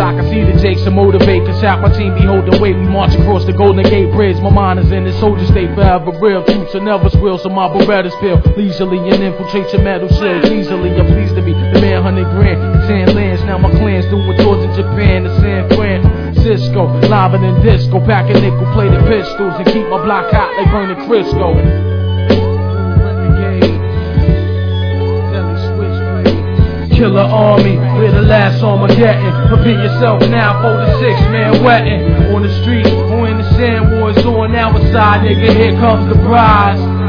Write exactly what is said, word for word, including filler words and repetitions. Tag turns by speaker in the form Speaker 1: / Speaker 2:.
Speaker 1: I can see the jakes to motivate, cause half my team be holding weight. We march across the Golden Gate Bridge. My mind is in the soldier state, forever real. Troops will never squeal, so my Berettas feel leisurely and infiltrate your metal shields easily. I'm pleased to be the man, hundred grand, ten lands. Now my clan's doing tours in Japan to San Francisco, live than disco, packing nickel plated pistols and keep my block hot like burning Crisco. Killer army, we're the last Armageddon. Prepare yourself now for the six man wetting. On the street or in the sand, war is on our side, nigga. Here comes the prize.